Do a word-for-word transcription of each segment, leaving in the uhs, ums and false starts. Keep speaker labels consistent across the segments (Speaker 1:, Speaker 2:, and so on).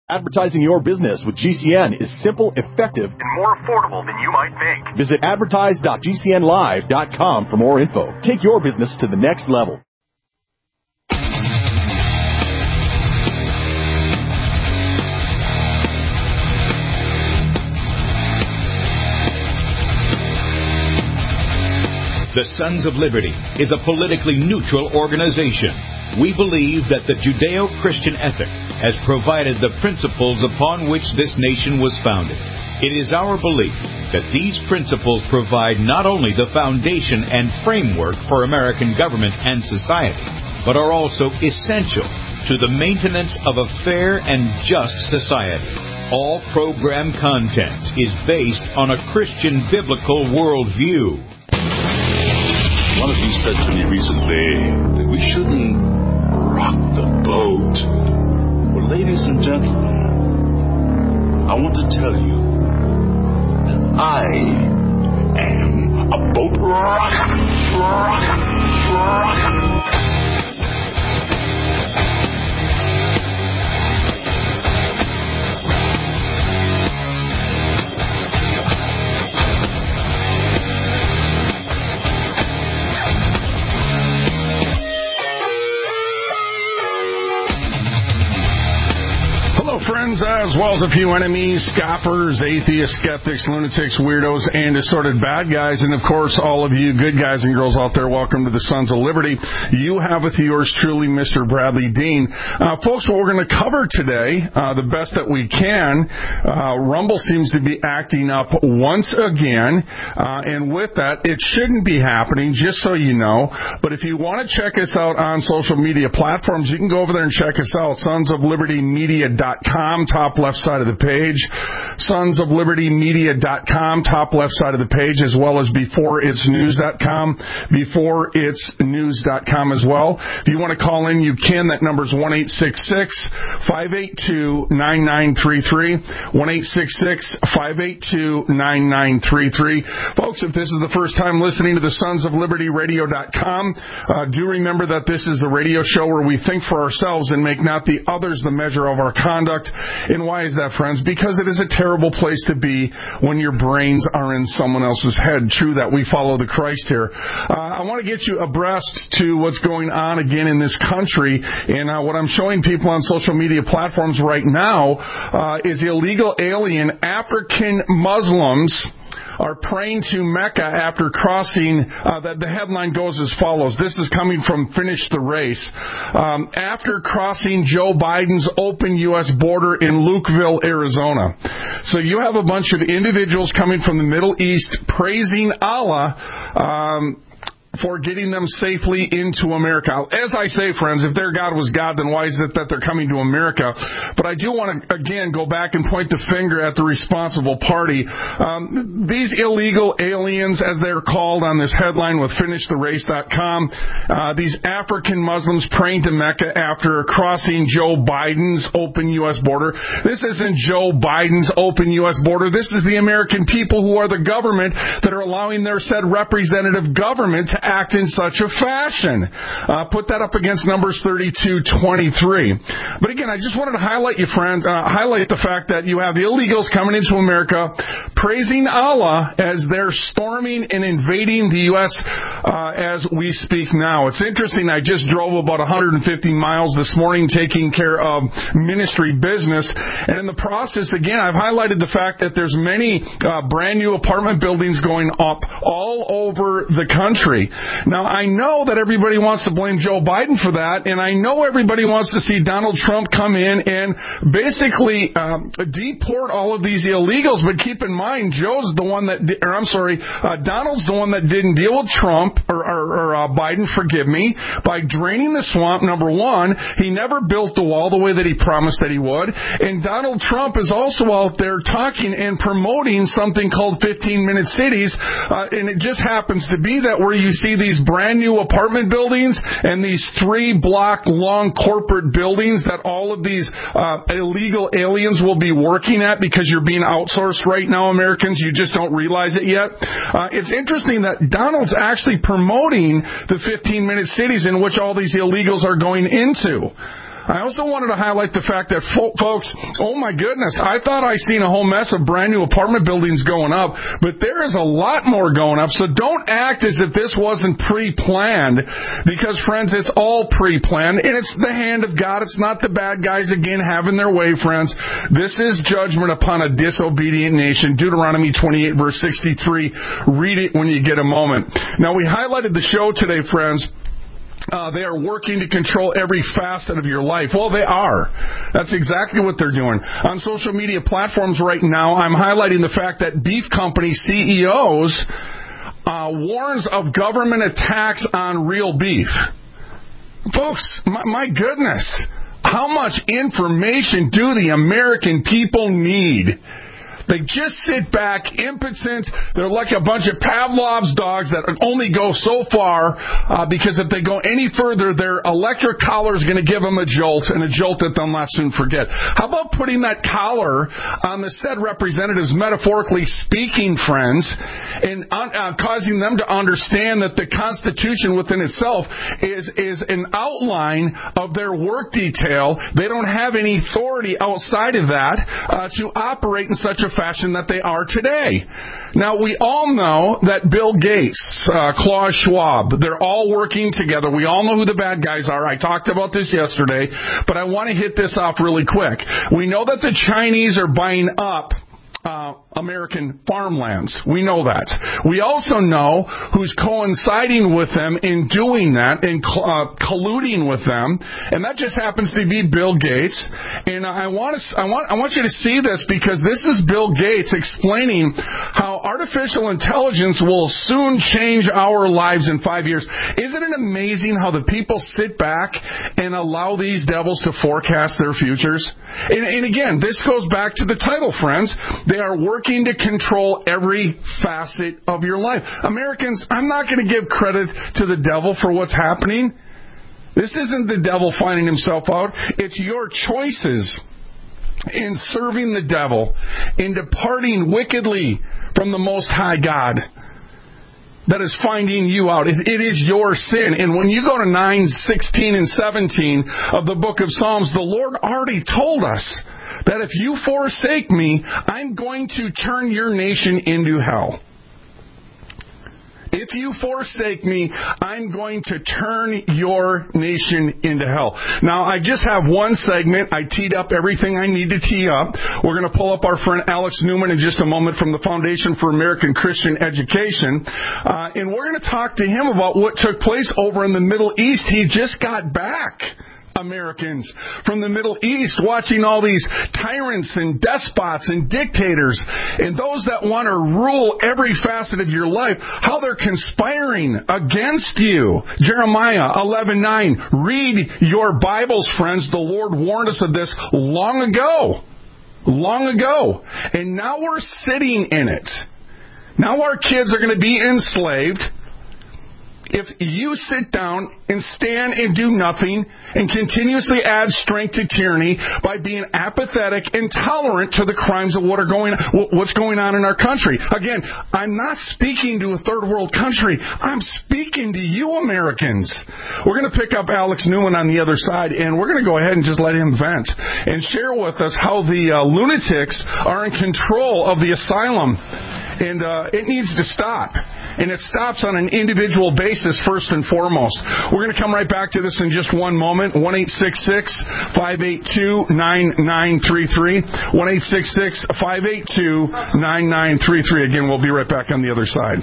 Speaker 1: Advertising your business with G C N is simple, effective,
Speaker 2: and more affordable than you might think.
Speaker 1: Visit advertise dot g c n live dot com for more info. Take your business to the next level.
Speaker 3: The Sons of Liberty is a politically neutral organization. We believe that the Judeo-Christian ethic has provided the principles upon which this nation was founded. It is our belief that these principles provide not only the foundation and framework for American government and society, but are also essential to the maintenance of a fair and just society. All program content is based on a Christian biblical worldview.
Speaker 4: One of you said to me recently that we shouldn't rock the boat. Well, ladies and gentlemen, I want to tell you that I am a boat rocker. Rocker. Rocker.
Speaker 5: Friends, as well as a few enemies, scoffers, atheists, skeptics, lunatics, weirdos, and assorted bad guys. And, of course, all of you good guys and girls out there, welcome to the Sons of Liberty. You have with yours truly, Mister Bradley Dean. Uh, folks, what we're going to cover today, uh, the best that we can, uh, Rumble seems to be acting up once again. Uh, and with that, it shouldn't be happening, just so you know. But if you want to check us out on social media platforms, you can go over there and check us out, sons of liberty media dot com, top left side of the page, sons of liberty media dot com, top left side of the page, as well as before its news dot com, before its news dot com as well. If you want to call in, you can. That number is one eight six six, five eight two, nine nine three three, one eight six six, five eight two, nine nine three three. Folks, if this is the first time listening to the sons of liberty radio dot com, uh, do remember that this is the radio show where we think for ourselves and make not the others the measure of our conduct. And why is that, friends? Because it is a terrible place to be when your brains are in someone else's head. True that we follow the Christ here. Uh, I want to get you abreast to what's going on again in this country. And uh, what I'm showing people on social media platforms right now uh, is illegal alien African Muslims are praying to Mecca after crossing. Uh, the, the headline goes as follows. This is coming from Finish the Race. Um, after crossing Joe Biden's open U S border in Lukeville, Arizona. So you have a bunch of individuals coming from the Middle East praising Allah um, for getting them safely into America. As I say, friends, if their God was God, then why is it that they're coming to America? But I do want to, again, go back and point the finger at the responsible party. Um, these illegal aliens, as they're called on this headline with finish the race dot com, uh, these African Muslims praying to Mecca after crossing Joe Biden's open U S border. This isn't Joe Biden's open U S border. This is the American people who are the government that are allowing their said representative government to act in such a fashion. Uh, put that up against Numbers thirty-two twenty-three. But again, I just wanted to highlight you, friend, uh, highlight the fact that you have the illegals coming into America praising Allah as they're storming and invading the U S uh, as we speak now. It's interesting. I just drove about one hundred fifty miles this morning taking care of ministry business. And in the process, again, I've highlighted the fact that there's many uh, brand new apartment buildings going up all over the country. Now, I know that everybody wants to blame Joe Biden for that, and I know everybody wants to see Donald Trump come in and basically um, deport all of these illegals. But keep in mind, Joe's the one that, or I'm sorry, uh, Donald's the one that didn't deal with Trump, or, or, or uh, Biden, forgive me, by draining the swamp, number one. He never built the wall the way that he promised that he would. And Donald Trump is also out there talking and promoting something called fifteen-minute cities, uh, and it just happens to be that where you see these brand new apartment buildings and these three block long corporate buildings that all of these uh, illegal aliens will be working at because you're being outsourced right now, Americans. You just don't realize it yet. Uh, it's interesting that Donald's actually promoting the fifteen-minute cities in which all these illegals are going into. I also wanted to highlight the fact that, fo- folks, oh my goodness, I thought I seen a whole mess of brand new apartment buildings going up, but there is a lot more going up, so don't act as if this wasn't pre-planned, because, friends, it's all pre-planned, and it's the hand of God. It's not the bad guys, again, having their way, friends. This is judgment upon a disobedient nation. Deuteronomy twenty-eight, verse sixty-three. Read it when you get a moment. Now, we highlighted the show today, friends. Uh, they are working to control every facet of your life. Well, they are. That's exactly what they're doing. On social media platforms right now, I'm highlighting the fact that beef company C E Os uh, warns of government attacks on real beef. Folks, my, my goodness, how much information do the American people need? They just sit back, impotent. They're like a bunch of Pavlov's dogs that only go so far uh, because if they go any further, their electric collar is going to give them a jolt, and a jolt that they'll not soon forget. How about putting that collar on the said representatives, metaphorically speaking, friends, and uh, causing them to understand that the Constitution within itself is, is an outline of their work detail. They don't have any authority outside of that uh, to operate in such a fashion that they are today. Now, we all know that Bill Gates, uh, Klaus Schwab, they're all working together. We all know who the bad guys are. I talked about this yesterday, but I want to hit this off really quick. We know that the Chinese are buying up Uh, American farmlands. We know that. We also know who's coinciding with them in doing that and uh, colluding with them, and that just happens to be Bill Gates. And I want to, I want, I want you to see this, because this is Bill Gates explaining how artificial intelligence will soon change our lives in five years. Isn't it amazing how the people sit back and allow these devils to forecast their futures? And, and again, this goes back to the title, friends. They are working to control every facet of your life. Americans, I'm not going to give credit to the devil for what's happening. This isn't the devil finding himself out. It's your choices in serving the devil, in departing wickedly from the Most High God, that is finding you out. It, it is your sin. And when you go to nine, sixteen, and seventeen of the book of Psalms, the Lord already told us that if you forsake me, I'm going to turn your nation into hell. If you forsake me, I'm going to turn your nation into hell. Now, I just have one segment. I teed up everything I need to tee up. We're going to pull up our friend Alex Newman in just a moment from the Foundation for American Christian Education. Uh, and we're going to talk to him about what took place over in the Middle East. He just got back. Americans from the Middle East watching all these tyrants and despots and dictators and those that want to rule every facet of your life, how they're conspiring against you. Jeremiah eleven nine. Read your Bibles, friends. The Lord warned us of this long ago. Long ago. And now we're sitting in it. Now our kids are going to be enslaved. If you sit down and stand and do nothing and continuously add strength to tyranny by being apathetic and tolerant to the crimes of what are going, what's going on in our country. Again, I'm not speaking to a third world country. I'm speaking to you Americans. We're going to pick up Alex Newman on the other side, and we're going to go ahead and just let him vent and share with us how the uh, lunatics are in control of the asylum. And uh, it needs to stop. And it stops on an individual basis first and foremost. We're going to come right back to this in just one moment. one eight six six, five eight two, nine nine three three. one eight six six, five eight two, nine nine three three. Again, we'll be right back on the other side.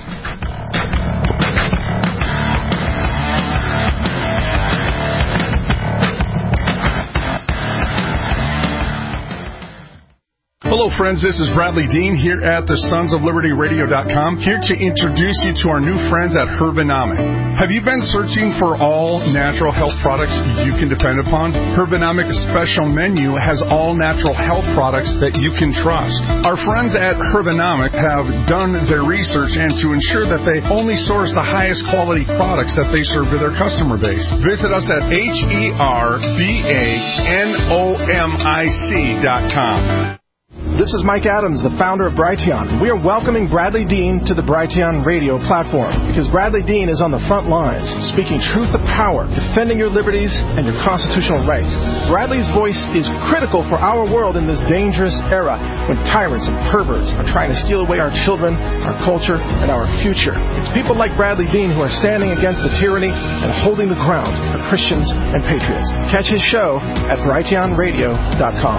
Speaker 5: Hello, friends. This is Bradley Dean here at the Sons of Liberty Radio dot com, here to introduce you to our new friends at Herbanomic. Have you been searching for all natural health products you can depend upon? Herbanomic's special menu has all natural health products that you can trust. Our friends at Herbanomic have done their research and to ensure that they only source the highest quality products that they serve to their customer base. Visit us at H E R B A N O M I C dot com.
Speaker 6: This is Mike Adams, the founder of Brighteon. We are welcoming Bradley Dean to the Brighteon radio platform because Bradley Dean is on the front lines, speaking truth to power, defending your liberties and your constitutional rights. Bradley's voice is critical for our world in this dangerous era when tyrants and perverts are trying to steal away our children, our culture, and our future. It's people like Bradley Dean who are standing against the tyranny and holding the ground for Christians and patriots. Catch his show at brighteon radio dot com.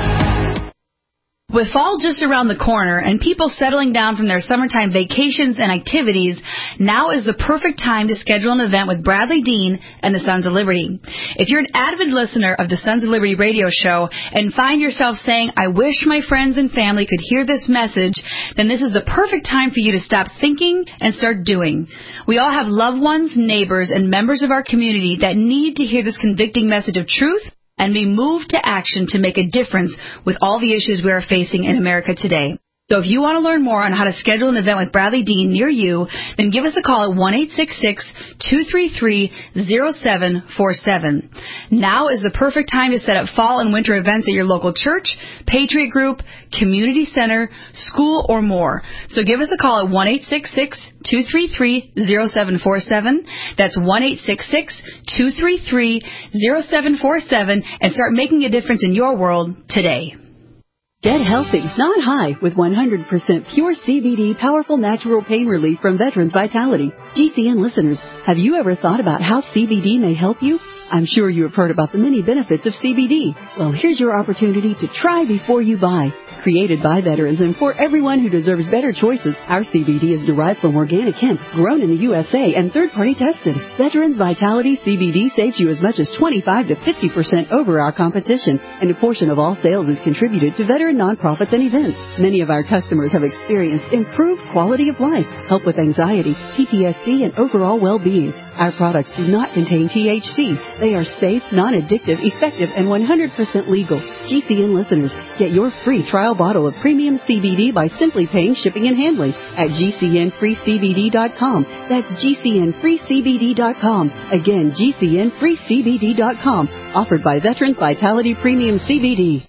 Speaker 7: With fall just around the corner and people settling down from their summertime vacations and activities, now is the perfect time to schedule an event with Bradley Dean and the Sons of Liberty. If you're an avid listener of the Sons of Liberty radio show and find yourself saying, I wish my friends and family could hear this message, then this is the perfect time for you to stop thinking and start doing. We all have loved ones, neighbors, and members of our community that need to hear this convicting message of truth and be moved to action to make a difference with all the issues we are facing in America today. So if you want to learn more on how to schedule an event with Bradley Dean near you, then give us a call at one eight six six, two three three, zero seven four seven. Now is the perfect time to set up fall and winter events at your local church, Patriot Group, community center, school, or more. So give us a call at one eight six six, two three three, zero seven four seven. That's one eight six six, two three three, zero seven four seven and start making a difference in your world today.
Speaker 8: Get healthy, not high, with one hundred percent pure C B D powerful natural pain relief from Veterans Vitality. G C N listeners, have you ever thought about how C B D may help you? I'm sure you have heard about the many benefits of C B D. Well, here's your opportunity to try before you buy. Created by veterans and for everyone who deserves better choices, our C B D is derived from organic hemp, grown in the U S A, and third-party tested. Veterans Vitality C B D saves you as much as twenty-five to fifty percent over our competition, and a portion of all sales is contributed to veteran nonprofits and events. Many of our customers have experienced improved quality of life, help with anxiety, P T S D, and overall well-being. Our products do not contain T H C. They are safe, non-addictive, effective, and one hundred percent legal. G C N listeners, get your free trial bottle of premium C B D by simply paying shipping and handling at G C N free C B D dot com. That's G C N free C B D dot com. Again, G C N free C B D dot com. Offered by Veterans Vitality Premium C B D.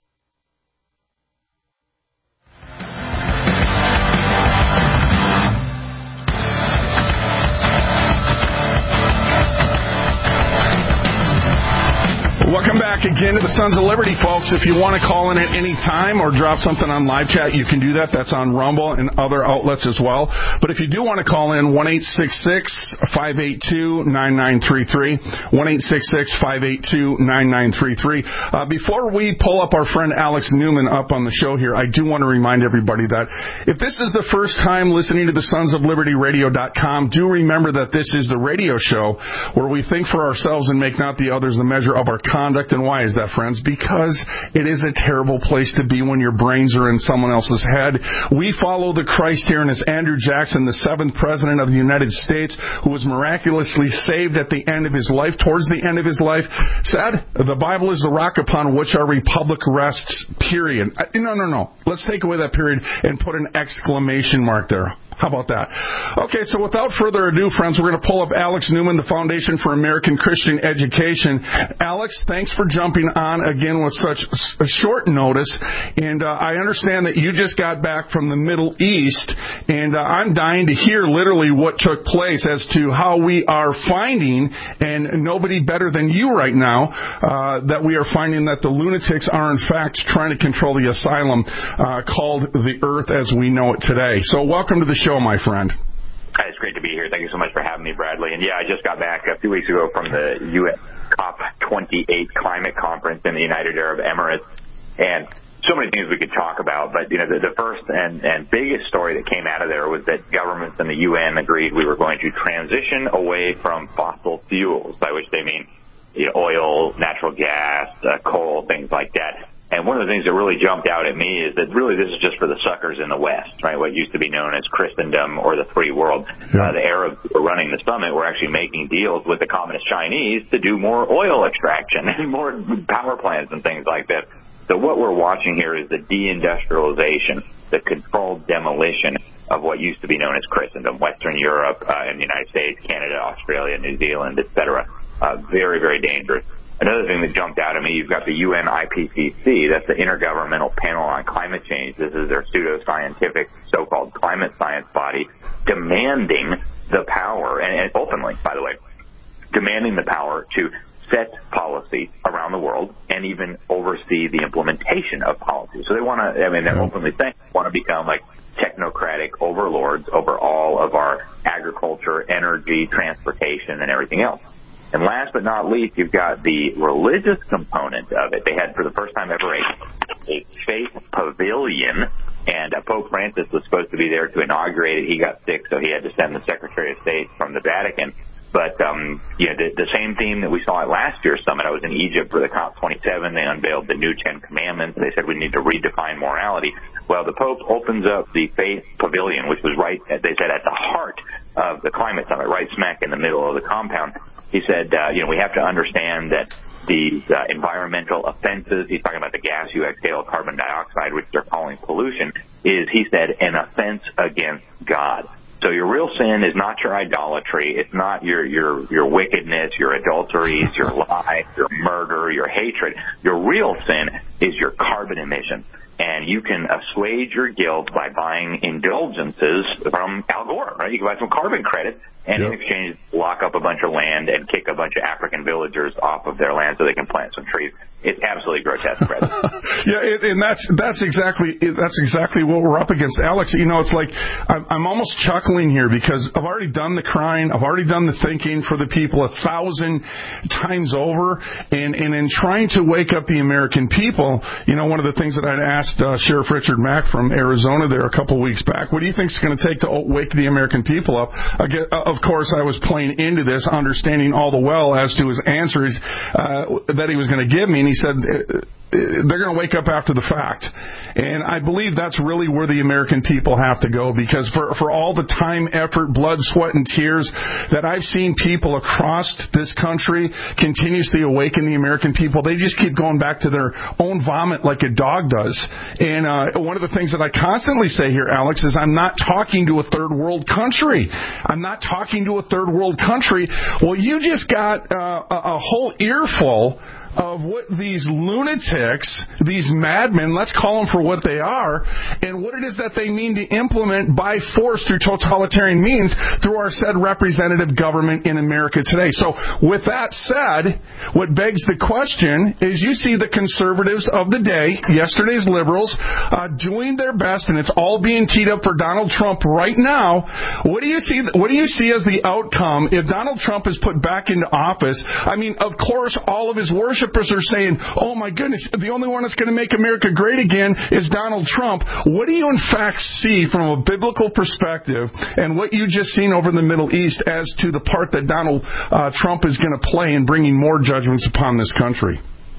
Speaker 5: Welcome back again to the Sons of Liberty, folks. If you want to call in at any time or drop something on live chat, you can do that. That's on Rumble and other outlets as well. But if you do want to call in, one eight six six, five eight two, nine nine three three, one eight six six, five eight two, nine nine three three. Uh, before we pull up our friend Alex Newman up on the show here, I do want to remind everybody that if this is the first time listening to the Sons of Liberty Radio dot com, do remember that this is the radio show where we think for ourselves and make not the others the measure of our conduct. And why is that, friends? Because it is a terrible place to be when your brains are in someone else's head. We follow the Christ here, and it's Andrew Jackson, the seventh president of the United States, who was miraculously saved at the end of his life, towards the end of his life, said, the Bible is the rock upon which our republic rests, period. No, no, no. Let's take away that period and put an exclamation mark there. How about that? Okay, so without further ado, friends, we're going to pull up Alex Newman, the Foundation for American Christian Education. Alex, thanks for jumping on again with such a short notice. And uh, I understand that you just got back from the Middle East, and uh, I'm dying to hear literally what took place as to how we are finding, and nobody better than you right now, uh, that we are finding that the lunatics are in fact trying to control the asylum uh, called the earth as we know it today. So welcome to the show, my friend.
Speaker 2: Hi, it's great to be here. Thank you so much for having me, Bradley. And yeah, I just got back a few weeks ago from the U S COP twenty-eight climate conference in the United Arab Emirates, and so many things we could talk about. But you know, the, the first and, and biggest story that came out of there was that governments and the U N agreed we were going to transition away from fossil fuels, by which they mean you know, oil, natural gas, uh, coal, things like that. And one of the things that really jumped out at me is that really this is just for the suckers in the West, right? What used to be known as Christendom or the free world. Yeah. Uh, the Arabs who were running the summit were actually making deals with the communist Chinese to do more oil extraction and more power plants and things like that. So what we're watching here is the deindustrialization, the controlled demolition of what used to be known as Christendom, Western Europe, uh, and the United States, Canada, Australia, New Zealand, et cetera. Uh, very, very dangerous. Another thing that jumped out at me, you've got the U N I P C C, that's the Intergovernmental Panel on Climate Change. This is their pseudoscientific so-called climate science body, demanding the power, and, and openly, by the way, demanding the power to set policy around the world and even oversee the implementation of policy. So they want to, I mean, they're openly saying they want to become like technocratic overlords over all of our agriculture, energy, transportation, and everything else. And last but not least, you've got the religious component of it. They had, for the first time ever, a, a faith pavilion, and uh, Pope Francis was supposed to be there to inaugurate it. He got sick, so he had to send the Secretary of State from the Vatican. But, um, you know, the, the same theme that we saw at last year's summit. I was in Egypt for the COP twenty-seven. They unveiled the new Ten Commandments. They said we need to redefine morality. Well, the Pope opens up the Faith Pavilion, which was right, they said, at the heart of the climate summit, right smack in the middle of the compound. He said, uh, you know, we have to understand that these uh, environmental offenses, he's talking about the gas you exhale, carbon dioxide, which they're calling pollution, is, he said, an offense against God. So your real sin is not your idolatry. It's not your, your, your wickedness, your adulteries, your lies, your murder, your hatred. Your real sin is your carbon emission. And you can assuage your guilt by buying indulgences from Al Gore, right? You can buy some carbon credits and yep. in exchange lock up a bunch of land and kick a bunch of African villagers off of their land so they can plant some trees. It's absolutely grotesque, Fred.
Speaker 5: yeah, it, and that's that's exactly that's exactly what we're up against, Alex. You know, it's like I'm, I'm almost chuckling here because I've already done the crying, I've already done the thinking for the people a thousand times over, and and in trying to wake up the American people, you know, one of the things that I'd asked uh, Sheriff Richard Mack from Arizona there a couple of weeks back, what do you think it's going to take to wake the American people up? I get, uh, of course, I was playing into this, understanding all the well as to his answers uh, that he was going to give me, and he said they're going to wake up after the fact. And I believe that's really where the American people have to go, because for, for all the time, effort, blood, sweat, and tears that I've seen people across this country continuously awaken the American people, they just keep going back to their own vomit like a dog does. And uh, one of the things that I constantly say here, Alex, is I'm not talking to a third world country. I'm not talking to a third world country. Well, you just got uh, a, a whole earful of what these lunatics, these madmen, let's call them for what they are, and what it is that they mean to implement by force through totalitarian means through our said representative government in America today. So with that said, what begs the question is you see the conservatives of the day, yesterday's liberals, uh, doing their best, and it's all being teed up for Donald Trump right now. What do you see, what do you see as the outcome if Donald Trump is put back into office? I mean, of course, all of his worship are saying, oh my goodness, the only one that's going to make America great again is Donald Trump. What do you in fact see from a biblical perspective and what you just seen over in the Middle East as to the part that Donald uh, Trump is going to play in bringing more judgments upon this country?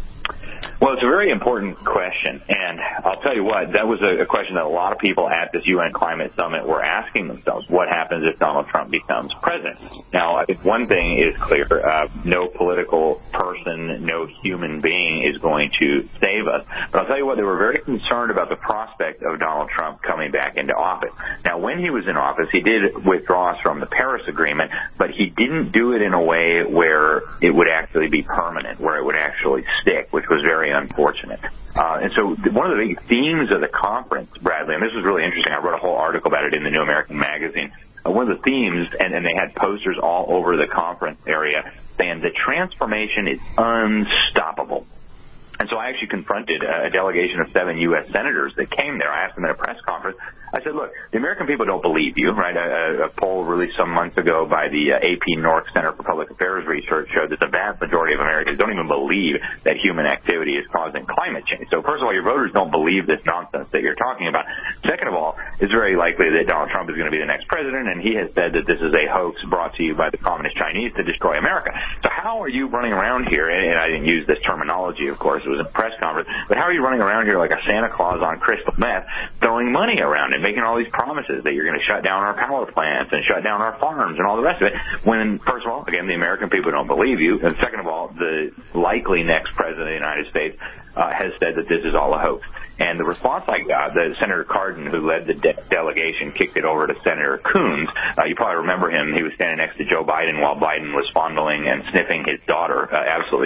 Speaker 2: Well, it's a very important question, and I'll tell you what, that was a, a question that a lot of people at this U N Climate Summit were asking themselves. What happens if Donald Trump becomes president? Now, I think one thing is clear. Uh, no political person, no human being is going to save us. But I'll tell you what, they were very concerned about the prospect of Donald Trump coming back into office. Now, when he was in office, he did withdraw us from the Paris Agreement, but he didn't do it in a way where it would actually be permanent, where it would actually stick, which was very unfortunate. Uh, and so one of the big themes of the conference, Bradley, and this was really interesting, I wrote a whole article about it in the New American Magazine, uh, one of the themes, and, and they had posters all over the conference area saying the transformation is unstoppable. And so I actually confronted a delegation of seven U S senators that came there. I asked them at a press conference, I said, look, the American people don't believe you, right? A, a poll released some months ago by the uh, A P North Center for Public Affairs Research showed that the vast majority of Americans don't even believe that human activity is causing climate change. So first of all, your voters don't believe this nonsense that you're talking about. Second of all, it's very likely that Donald Trump is going to be the next president, and he has said that this is a hoax brought to you by the communist Chinese to destroy America. So how are you running around here, and, and I didn't use this terminology, of course, it was a press conference, but how are you running around here like a Santa Claus on crystal meth, throwing money around and making all these promises that you're going to shut down our power plants and shut down our farms and all the rest of it, when, first of all, again, the American people don't believe you, and second of all, the likely next president of the United States uh, has said that this is all a hoax. And the response I got, the Senator Cardin, who led the de- delegation, kicked it over to Senator Coons. Uh, you probably remember him. He was standing next to Joe Biden while Biden was fondling and sniffing his daughter. Uh, absolutely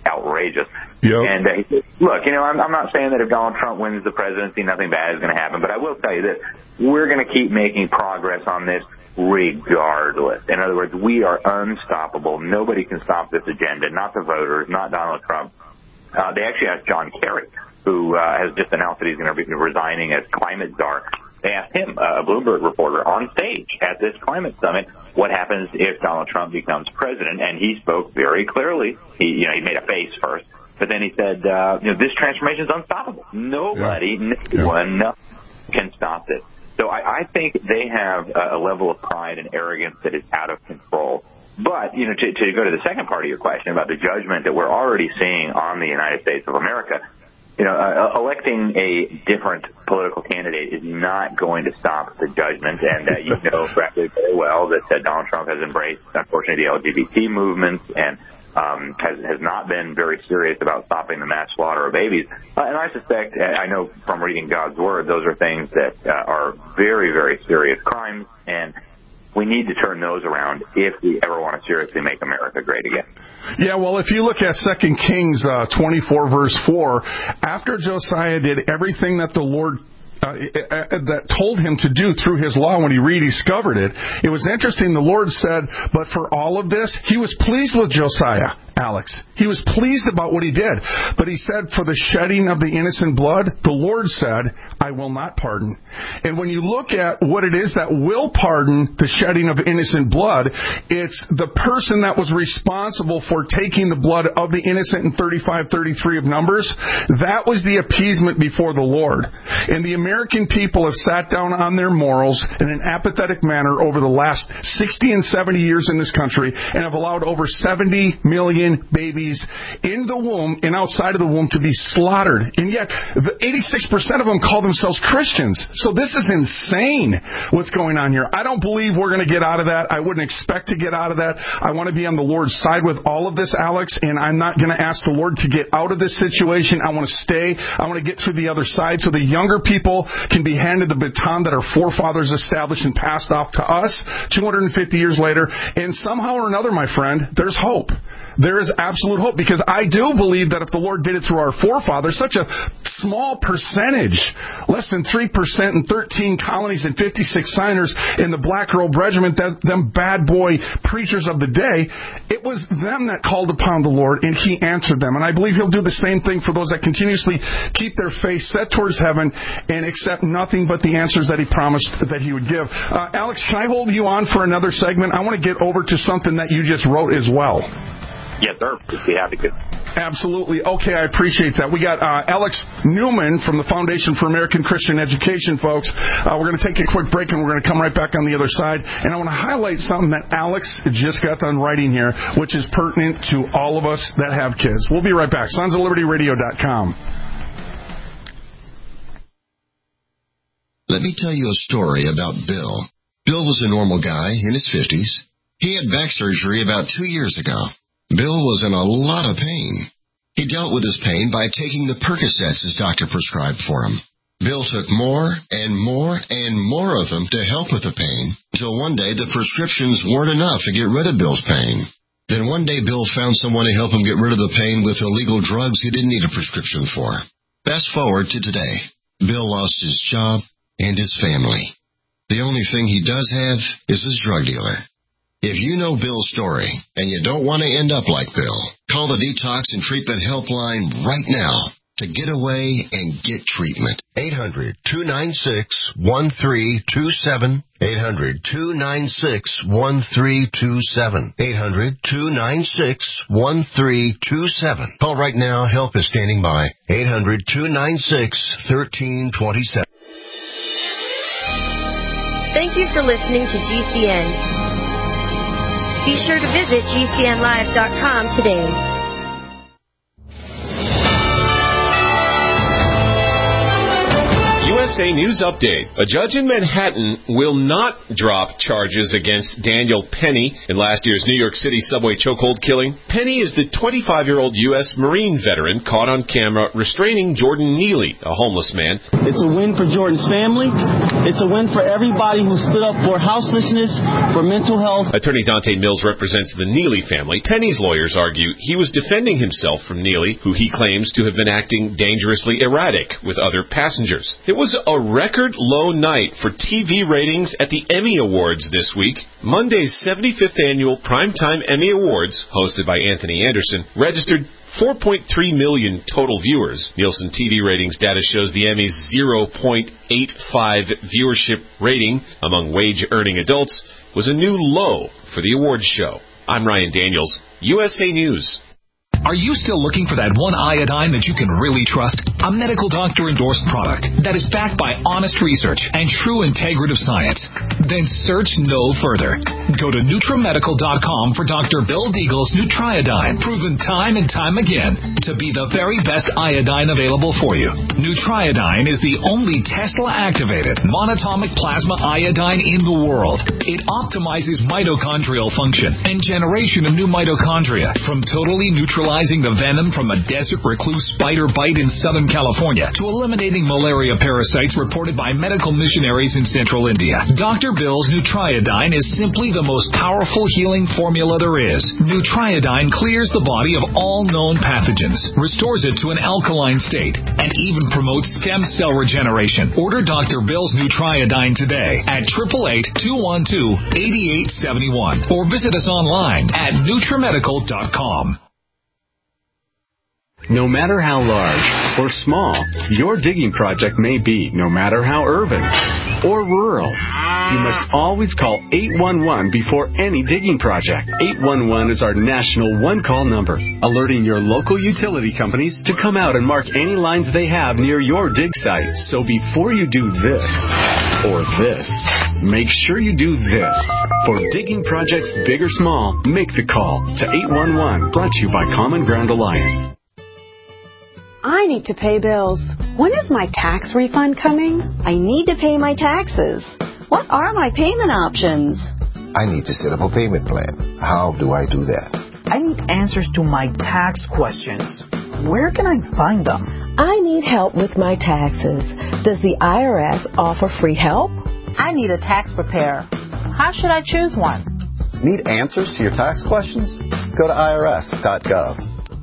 Speaker 2: outrageous.
Speaker 5: Yep.
Speaker 2: And uh, he said, look, you know, I'm, I'm not saying that if Donald Trump wins the presidency, nothing bad is going to happen, but I will tell you this. We're going to keep making progress on this regardless. In other words, we are unstoppable. Nobody can stop this agenda, not the voters, not Donald Trump. Uh, they actually asked John Kerry, who uh, has just announced that he's going to be resigning as climate czar. They asked him, a Bloomberg reporter, on stage at this climate summit, what happens if Donald Trump becomes president, and he spoke very clearly. He, you know, he made a face first, but then he said, uh, you know, this transformation is unstoppable. Nobody, yeah. no one yeah. can stop this. So I, I think they have a level of pride and arrogance that is out of control. But, you know, to, to go to the second part of your question about the judgment that we're already seeing on the United States of America, you know, uh, electing a different political candidate is not going to stop the judgment. And uh, you know, Bradley, very well that uh, Donald Trump has embraced, unfortunately, the L G B T movement and um, has, has not been very serious about stopping the mass slaughter of babies. Uh, and I suspect, I know from reading God's Word, those are things that uh, are very, very serious crimes. And we need to turn those around if we ever want to seriously make America great again.
Speaker 5: Yeah, well, if you look at Second Kings uh, twenty-four, verse four, after Josiah did everything that the Lord Uh, that told him to do through his law when he rediscovered it, it was interesting. The Lord said, but for all of this, he was pleased with Josiah, Alex. He was pleased about what he did. But he said, for the shedding of the innocent blood, the Lord said, I will not pardon. And when you look at what it is that will pardon the shedding of innocent blood, it's the person that was responsible for taking the blood of the innocent in thirty-five thirty-three of Numbers. That was the appeasement before the Lord. And the American people have sat down on their morals in an apathetic manner over the last sixty and seventy years in this country and have allowed over seventy million babies in the womb and outside of the womb to be slaughtered. And yet, the eighty-six percent of them call themselves Christians. So this is insane what's going on here. I don't believe we're going to get out of that. I wouldn't expect to get out of that. I want to be on the Lord's side with all of this, Alex, and I'm not going to ask the Lord to get out of this situation. I want to stay. I want to get through the other side so the younger people can be handed the baton that our forefathers established and passed off to us two hundred fifty years later. And somehow or another, my friend, there's hope. There is absolute hope, because I do believe that if the Lord did it through our forefathers, such a small percentage, less than three percent in thirteen colonies and fifty-six signers in the Black Robe Regiment, that, them bad boy preachers of the day, it was them that called upon the Lord, and He answered them. And I believe He'll do the same thing for those that continuously keep their face set towards heaven and accept nothing but the answers that He promised that He would give. Uh, Alex, can I hold you on for another segment? I want to get over to something that you just wrote as well.
Speaker 2: Yes, sir. Be happy to.
Speaker 5: Absolutely. Okay, I appreciate that. We got uh, Alex Newman from the Foundation for American Christian Education, folks. Uh, we're going to take a quick break, and we're going to come right back on the other side. And I want to highlight something that Alex just got done writing here, which is pertinent to all of us that have kids. We'll be right back. sons of liberty radio dot com.
Speaker 9: Let me tell you a story about Bill. Bill was a normal guy in his fifties. He had back surgery about two years ago. Bill was in a lot of pain. He dealt with his pain by taking the Percocets his doctor prescribed for him. Bill took more and more and more of them to help with the pain, until one day the prescriptions weren't enough to get rid of Bill's pain. Then one day Bill found someone to help him get rid of the pain with illegal drugs he didn't need a prescription for. Fast forward to today. Bill lost his job and his family. The only thing he does have is his drug dealer. If you know Bill's story and you don't want to end up like Bill, call the Detox and Treatment Helpline right now to get away and get treatment.
Speaker 10: eight hundred, two nine six, one three two seven. eight hundred, two nine six, one three two seven. eight hundred, two nine six, one three two seven. Call right now. Help is standing by. eight hundred, two nine six, one three two seven.
Speaker 11: Thank you for listening to G C N. Be sure to visit G C N live dot com today.
Speaker 12: U S A News Update. A judge in Manhattan will not drop charges against Daniel Penny in last year's New York City subway chokehold killing. Penny is the twenty-five-year-old U S Marine veteran caught on camera restraining Jordan Neely, a homeless man.
Speaker 13: It's a win for Jordan's family. It's a win for everybody who stood up for houselessness, for mental health.
Speaker 12: Attorney Dante Mills represents the Neely family. Penny's lawyers argue he was defending himself from Neely, who he claims to have been acting dangerously erratic with other passengers. It was a record low night for T V ratings at the Emmy Awards this week. Monday's seventy-fifth annual Primetime Emmy Awards, hosted by Anthony Anderson, registered four point three million total viewers. Nielsen T V ratings data shows the Emmys' zero point eight five viewership rating among wage-earning adults was a new low for the awards show. I'm Ryan Daniels, U S A News.
Speaker 14: Are you still looking for that one iodine that you can really trust? A medical doctor-endorsed product that is backed by honest research and true integrative science? Then search no further. Go to Nutramedical dot com for Doctor Bill Deagle's Nutriodine, proven time and time again to be the very best iodine available for you. Nutriodine is the only Tesla-activated monatomic plasma iodine in the world. It optimizes mitochondrial function and generation of new mitochondria from totally neutralizing the venom from a desert recluse spider bite in Southern California to eliminating malaria parasites reported by medical missionaries in central India. Doctor Bill's Nutriodine is simply the most powerful healing formula there is. Nutriodine clears the body of all known pathogens, restores it to an alkaline state, and even promotes stem cell regeneration. Order Doctor Bill's Nutriodine today at eight eight eight, two one two, eight eight seven one or visit us online at Nutramedical dot com.
Speaker 15: No matter how large or small your digging project may be, no matter how urban or rural, you must always call eight one one before any digging project. eight one one is our national one-call number, alerting your local utility companies to come out and mark any lines they have near your dig site. So before you do this or this, make sure you do this. For digging projects big or small, make the call to eight one one, brought to you by Common Ground Alliance.
Speaker 16: I need to pay bills. When is my tax refund coming?
Speaker 17: I need to pay my taxes. What are my payment options?
Speaker 18: I need to set up a payment plan. How do I do that?
Speaker 19: I need answers to my tax questions. Where can I find them?
Speaker 16: I need help with my taxes. Does the I R S offer free help?
Speaker 20: I need a tax preparer. How should I choose one?
Speaker 21: Need answers to your tax questions? Go to I R S dot gov.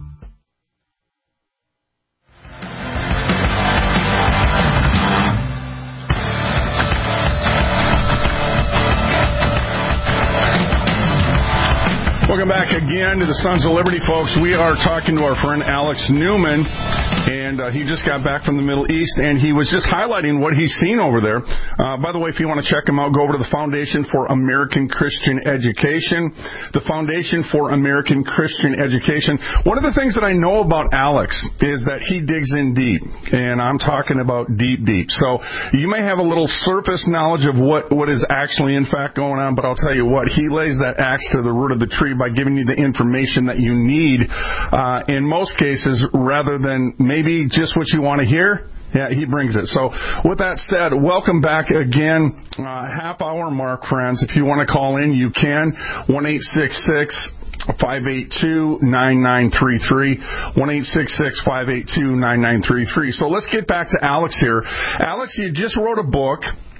Speaker 5: Welcome back again to the Sons of Liberty, folks. We are talking to our friend Alex Newman, and uh, he just got back from the Middle East, and he was just highlighting what he's seen over there. Uh, by the way, if you want to check him out, go over to the Foundation for American Christian Education. The Foundation for American Christian Education. One of the things that I know about Alex is that he digs in deep, and I'm talking about deep, deep. So you may have a little surface knowledge of what, what is actually, in fact, going on, but I'll tell you what, he lays that axe to the root of the tree by giving you the information that you need uh, in most cases, rather than maybe just what you want to hear. Yeah, he brings it. So with that said, welcome back again. Uh, half hour mark, friends. If you want to call in, you can. one eight six six, five eight two, nine nine three three. one eight six six, five eight two, nine nine three three. So let's get back to Alex here. Alex, you just wrote a book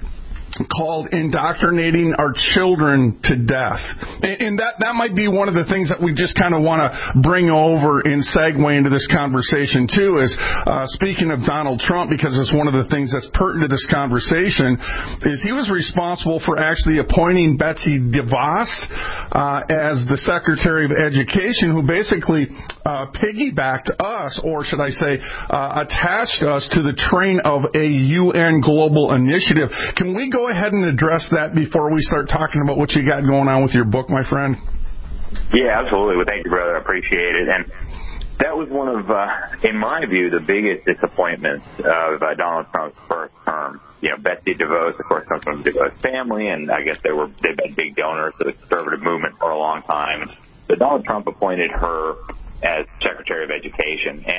Speaker 5: called Indoctrinating Our Children to Death. And that, that might be one of the things that we just kind of want to bring over and segue into this conversation, too, is uh, speaking of Donald Trump, because it's one of the things that's pertinent to this conversation, is he was responsible for actually appointing Betsy DeVos uh, as the Secretary of Education, who basically uh, piggybacked us, or should I say, uh, attached us to the train of a U N global initiative. Can we go ahead and address that before we start talking about what you got going on with your book, my friend?
Speaker 2: Yeah, absolutely. Well, thank you, brother. I appreciate it. And that was one of, uh, in my view, the biggest disappointments of uh, Donald Trump's first term. You know, Betsy DeVos, of course, comes from the DeVos family, and I guess they were they've been big donors to the conservative movement for a long time. But Donald Trump appointed her as Secretary of Education, and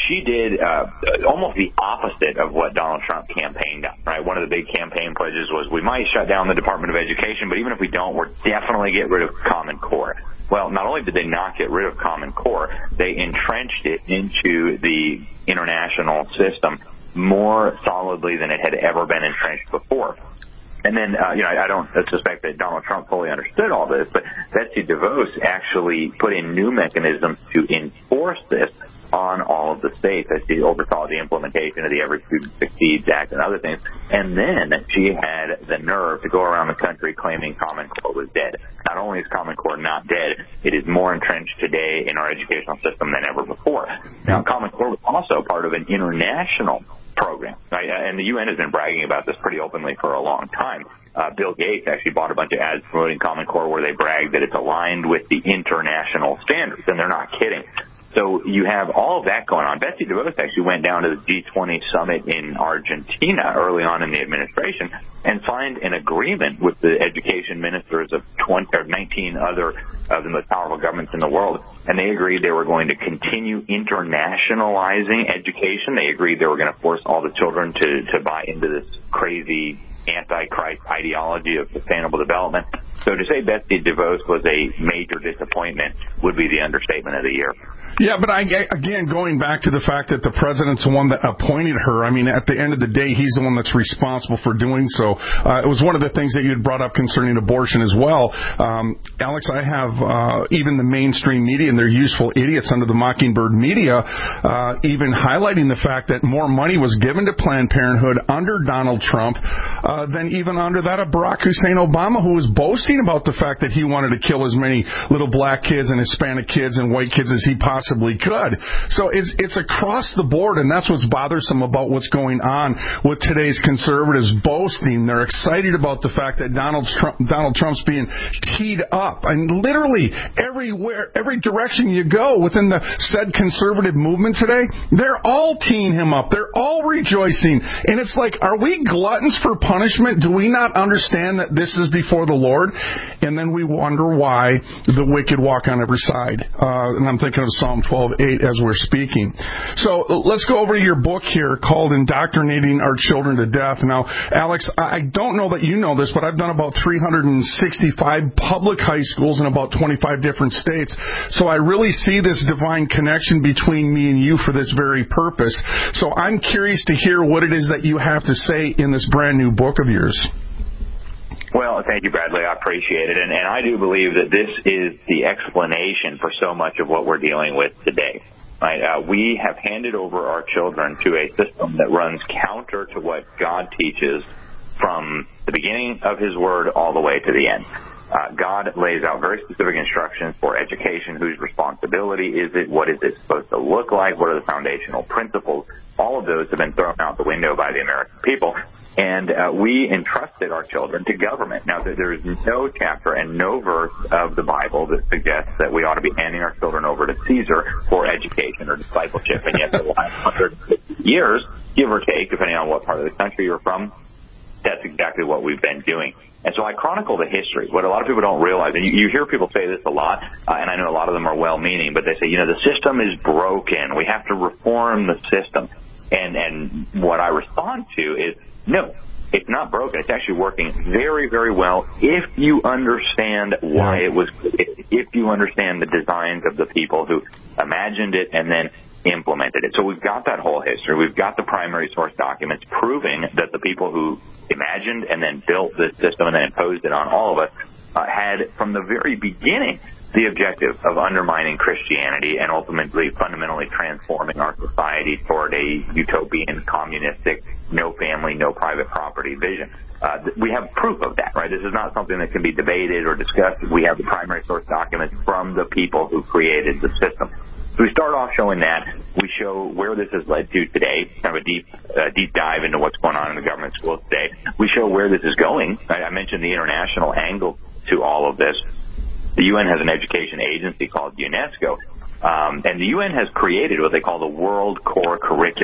Speaker 2: she did uh, almost the opposite of what Donald Trump campaigned on, right? One of the big campaign pledges was we might shut down the Department of Education, but even if we don't, we're definitely get rid of Common Core. Well, not only did they not get rid of Common Core, they entrenched it into the international system more solidly than it had ever been entrenched before. And then, uh, you know, I, I don't suspect that Donald Trump fully understood all this, but Betsy DeVos actually put in new mechanisms to enforce this on all of the states as she oversaw the implementation of the Every Student Succeeds Act and other things. And then she had the nerve to go around the country claiming Common Core was dead. Not only is Common Core not dead, it is more entrenched today in our educational system than ever before. Now, Common Core was also part of an international program, right? And the U N has been bragging about this pretty openly for a long time. Uh, Bill Gates actually bought a bunch of ads promoting Common Core where they brag that it's aligned with the international standards, and they're not kidding. So you have all of that going on. Betsy DeVos actually went down to the G twenty summit in Argentina early on in the administration and signed an agreement with the education ministers of twenty or nineteen other of the most powerful governments in the world. And they agreed they were going to continue internationalizing education. They agreed they were going to force all the children to, to buy into this crazy anti-Christ ideology of sustainable development. So to say Betsy DeVos was a major disappointment would be the understatement of the year.
Speaker 5: Yeah, but I, again, going back to the fact that the president's the one that appointed her, I mean, at the end of the day, he's the one that's responsible for doing so. Uh, it was one of the things that you had brought up concerning abortion as well. Um, Alex, I have uh, even the mainstream media and their useful idiots under the Mockingbird media uh, even highlighting the fact that more money was given to Planned Parenthood under Donald Trump uh, than even under that of Barack Hussein Obama, who was boasting about the fact that he wanted to kill as many little black kids and Hispanic kids and white kids as he possibly could. So it's it's across the board, and that's what's bothersome about what's going on with today's conservatives boasting. They're excited about the fact that Donald Trump, Donald Trump's being teed up, and literally everywhere, every direction you go within the said conservative movement today, they're all teeing him up. They're all rejoicing, and it's like, are we gluttons for punishment? Do we not understand that this is before the Lord? And then we wonder why the wicked walk on every side. Uh, and I'm thinking of Psalm twelve eight as we're speaking. So let's go over to your book here called Indoctrinating Our Children to Death. Now, Alex, I don't know that you know this, but I've done about three hundred sixty-five public high schools in about twenty-five different states. So I really see this divine connection between me and you for this very purpose. So I'm curious to hear what it is that you have to say in this brand new book of yours.
Speaker 2: Well, thank you, Bradley. I appreciate it. And, and I do believe that this is the explanation for so much of what we're dealing with today. Right? Uh, we have handed over our children to a system that runs counter to what God teaches from the beginning of His Word all the way to the end. Uh, God lays out very specific instructions for education. Whose responsibility is it? What is it supposed to look like? What are the foundational principles? All of those have been thrown out the window by the American people. And uh, we entrusted our children to government. Now, there is no chapter and no verse of the Bible that suggests that we ought to be handing our children over to Caesar for education or discipleship. And yet, for the last one hundred fifty years, give or take, depending on what part of the country you're from, that's exactly what we've been doing. And so I chronicle the history. What a lot of people don't realize, and you, you hear people say this a lot, uh, and I know a lot of them are well-meaning, but they say, you know, the system is broken. We have to reform the system. And, and what I respond to is, no, it's not broken. It's actually working very, very well if you understand why it was, if you understand the designs of the people who imagined it and then implemented it. So we've got that whole history. We've got the primary source documents proving that the people who imagined and then built this system and then imposed it on all of us uh, had, from the very beginning, the objective of undermining Christianity and ultimately fundamentally transforming our society toward a utopian, communistic, no family, no private property vision. Uh, we have proof of that, right? This is not something that can be debated or discussed. We have the primary source documents from the people who created the system. So we start off showing that. We show where this has led to today, kind of a deep uh, deep dive into what's going on in the government schools today. We show where this is going. I, I mentioned the international angle to all of this. The U N has an education agency called UNESCO, um, and the U N has created what they call the World Core Curriculum.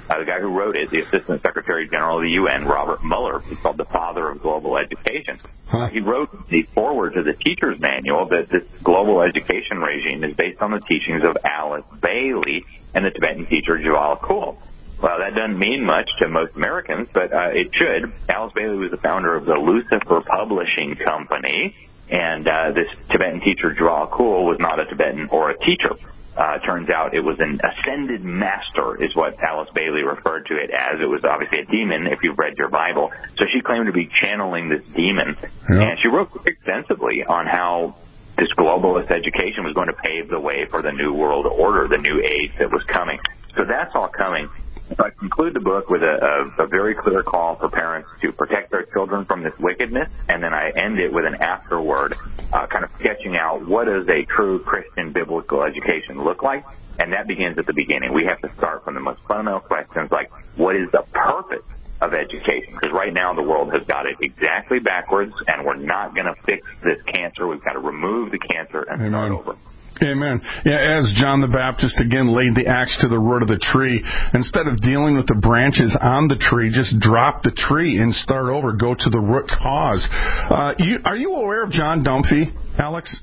Speaker 2: Uh, the guy who wrote it, the Assistant Secretary General of the U N, Robert Mueller, he's called the father of global education. Huh. He wrote the foreword to the teacher's manual that this global education regime is based on the teachings of Alice Bailey and the Tibetan teacher Djwhal Khul. Well, that doesn't mean much to most Americans, but uh, it should. Alice Bailey was the founder of the Lucifer Publishing Company, and uh, this Tibetan teacher Djwhal Khul was not a Tibetan or a teacher. Uh, turns out it was an ascended master is what Alice Bailey referred to it as. It was obviously a demon if you've read your Bible. So she claimed to be channeling this demon. Yeah. And she wrote extensively on how this globalist education was going to pave the way for the new world order, the new age that was coming. So that's all coming. So I conclude the book with a, a, a very clear call for parents to protect their children from this wickedness, and then I end it with an afterword, uh, kind of sketching out what does a true Christian biblical education look like, and that begins at the beginning. We have to start from the most fundamental questions like, what is the purpose of education? Because right now the world has got it exactly backwards, and we're not going to fix this cancer. We've got to remove the cancer and start over.
Speaker 5: Amen. Yeah, as John the Baptist again laid the axe to the root of the tree, instead of dealing with the branches on the tree, just drop the tree and start over. Go to the root cause. Uh, you, are you aware of John Dunphy, Alex?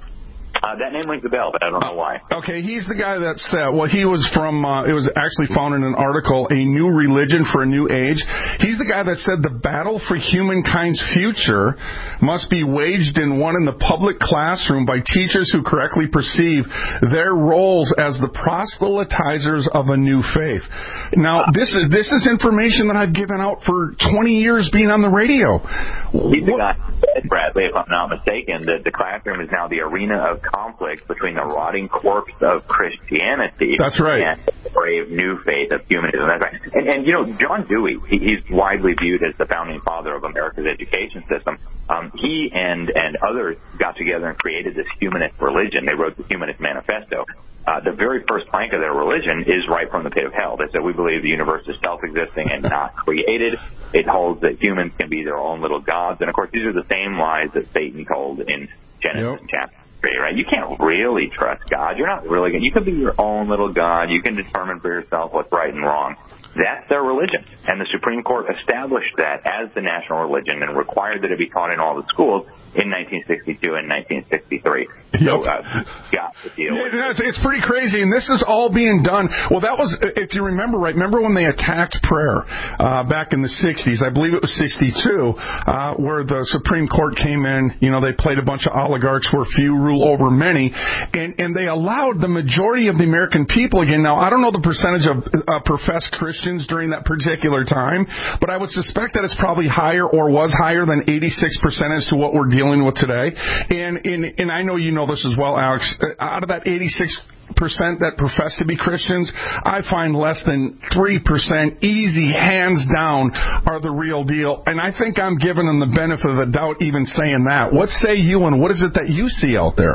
Speaker 2: Uh, that name rings a bell, but I don't know why.
Speaker 5: Okay, he's the guy that said, well, he was from, uh, it was actually found in an article, A New Religion for a New Age. He's the guy that said the battle for humankind's future must be waged and won in the public classroom by teachers who correctly perceive their roles as the proselytizers of a new faith. Now, this is this is information that I've given out for twenty years being on the radio.
Speaker 2: He's the guy, Bradley, if I'm not mistaken, that the classroom is now the arena of conflict between the rotting corpse of Christianity
Speaker 5: That's right.
Speaker 2: and the brave new faith of humanism. That's right. And, and you know, John Dewey, he, he's widely viewed as the founding father of America's education system. Um, he and, and others got together and created this humanist religion. They wrote the Humanist Manifesto. Uh, the very first plank of their religion is right from the pit of hell. They said, we believe the universe is self-existing and not created. It holds that humans can be their own little gods. And, of course, these are the same lies that Satan told in Genesis yep. chapter three, right? You can't really trust God. You're not really going to. You can be your own little God. You can determine for yourself what's right and wrong. That's their religion. And the Supreme Court established that as the national religion and required that it be taught in all the schools in nineteen sixty-two and nineteen sixty-three.
Speaker 5: Yep.
Speaker 2: So, uh, got to deal with
Speaker 5: it. It's pretty crazy, and this is all being done. Well, that was, if you remember right, remember when they attacked prayer uh, back in the sixties, I believe it was sixty-two, uh, where the Supreme Court came in, you know, they played a bunch of oligarchs where few rule over many, and, and they allowed the majority of the American people, again, now, I don't know the percentage of uh, professed Christians during that particular time, but I would suspect that it's probably higher or was higher than eighty-six percent as to what we're dealing with today. And, and, and I know you know this as well, Alex. Out of that eighty-six percent that profess to be Christians, I find less than three percent easy, hands down, are the real deal. And I think I'm giving them the benefit of the doubt even saying that. What say you, and what is it that you see out there?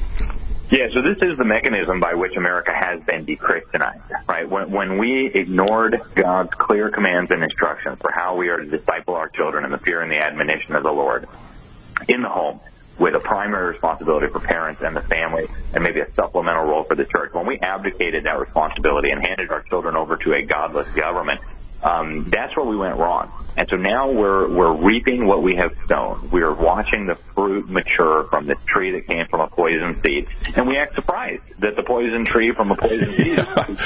Speaker 2: Yeah, so this is the mechanism by which America has been de-Christianized, right? When, when we ignored God's clear commands and instructions for how we are to disciple our children in the fear and the admonition of the Lord in the home, with a primary responsibility for parents and the family, and maybe a supplemental role for the church. When we abdicated that responsibility and handed our children over to a godless government, um, that's where we went wrong. And so now we're we're reaping what we have sown. We are watching the fruit mature from this tree that came from a poison seed, and we act surprised that the poison tree from a poison seed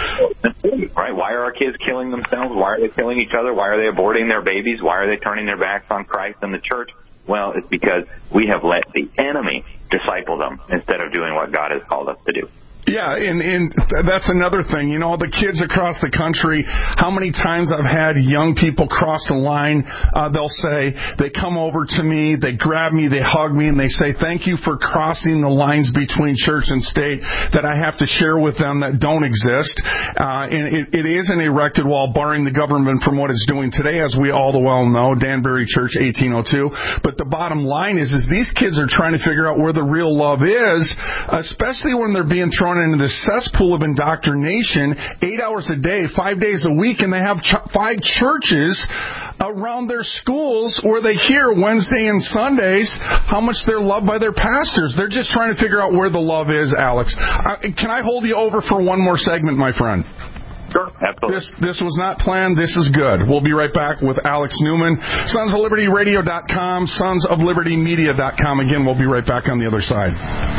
Speaker 2: is right. Why are our kids killing themselves? Why are they killing each other? Why are they aborting their babies? Why are they turning their backs on Christ and the church? Well, it's because we have let the enemy disciple them instead of doing what God has called us to do.
Speaker 5: Yeah, and, and that's another thing. You know, the kids across the country, how many times I've had young people cross the line, uh, they'll say, they come over to me, they grab me, they hug me, and they say, thank you for crossing the lines between church and state that I have to share with them that don't exist. Uh, and it, it is an erected wall barring the government from what it's doing today, as we all well know, Danbury Church eighteen oh two. But the bottom line is, is these kids are trying to figure out where the real love is, especially when they're being thrown into this cesspool of indoctrination eight hours a day, five days a week, and they have ch- five churches around their schools where they hear Wednesday and Sundays how much they're loved by their pastors. They're just trying to figure out where the love is, Alex. Uh, can I hold you over for one more segment, my friend?
Speaker 2: Sure, absolutely.
Speaker 5: This, this was not planned. This is good. We'll be right back with Alex Newman. Sons of Liberty Radio dot com, Sons of Liberty Media dot com. Again, we'll be right back on the other side.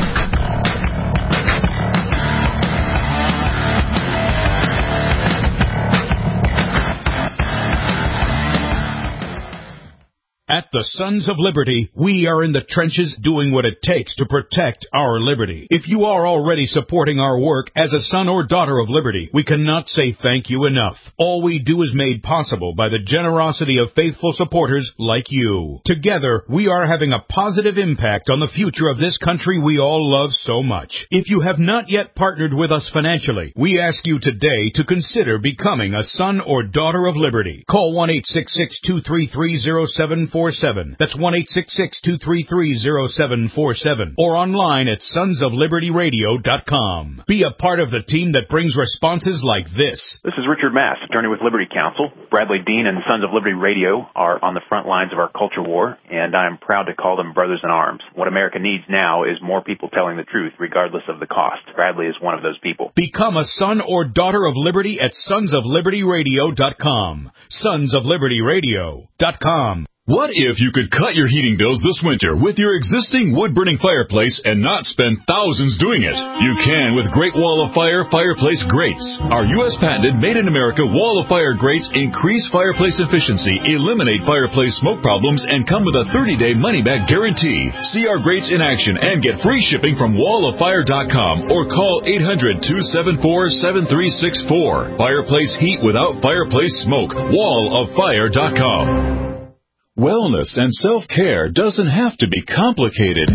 Speaker 3: At the Sons of Liberty, we are in the trenches doing what it takes to protect our liberty. If you are already supporting our work as a son or daughter of liberty, we cannot say thank you enough. All we do is made possible by the generosity of faithful supporters like you. Together, we are having a positive impact on the future of this country we all love so much. If you have not yet partnered with us financially, we ask you today to consider becoming a son or daughter of liberty. Call one eight six six, two three three, zero seven four seven. That's one eight six six, two three three, zero seven four seven. Or online at Sons of Liberty Radio dot com. Be a part of the team that brings responses like this.
Speaker 1: This is Richard Mass, attorney with Liberty Counsel. Bradley Dean and Sons of Liberty Radio are on the front lines of our culture war, and I am proud to call them brothers in arms. What America needs now is more people telling the truth, regardless of the cost. Bradley is one of those people.
Speaker 3: Become a son or daughter of liberty at Sons of Liberty Radio dot com. Sons of Liberty Radio dot com.
Speaker 22: What if you could cut your heating bills this winter with your existing wood-burning fireplace and not spend thousands doing it? You can with Great Wall of Fire fireplace grates. Our U S patented made-in-America Wall of Fire grates increase fireplace efficiency, eliminate fireplace smoke problems, and come with a thirty-day money-back guarantee. See our grates in action and get free shipping from wall of fire dot com or call eight hundred, two seven four, seven three six four. Fireplace heat without fireplace smoke. wall of fire dot com. Wellness and self-care doesn't have to be complicated.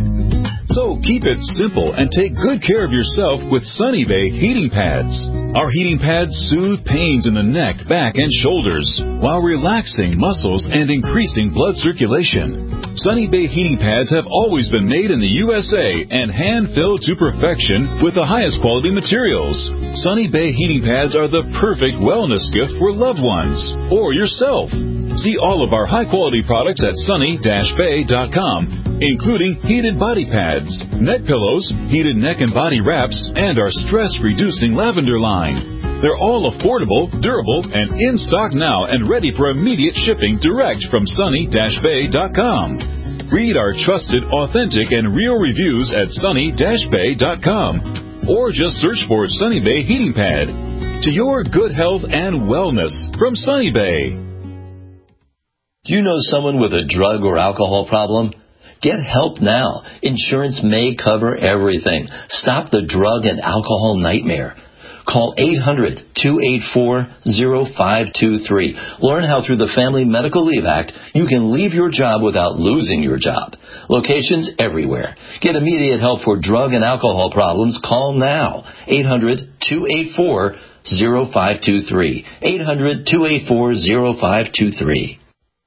Speaker 22: So keep it simple and take good care of yourself with Sunny Bay heating pads. Our heating pads soothe pains in the neck, back, and shoulders while relaxing muscles and increasing blood circulation. Sunny Bay heating pads have always been made in the U S A and hand-filled to perfection with the highest quality materials. Sunny Bay heating pads are the perfect wellness gift for loved ones or yourself. See all of our high-quality products at sunny dash bay dot com, including heated body pads, neck pillows, heated neck and body wraps, and our stress-reducing lavender line. They're all affordable, durable, and in stock now and ready for immediate shipping direct from sunny dash bay dot com. Read our trusted, authentic, and real reviews at sunny dash bay dot com, or just search for Sunny Bay Heating Pad. To your good health and wellness from Sunny Bay.
Speaker 23: Do you know someone with a drug or alcohol problem? Get help now. Insurance may cover everything. Stop the drug and alcohol nightmare. Call eight hundred, two eight four, zero five two three. Learn how through the Family Medical Leave Act you can leave your job without losing your job. Locations everywhere. Get immediate help for drug and alcohol problems. Call now. eight hundred, two eight four, zero five two three. eight hundred, two eight four, zero five two three.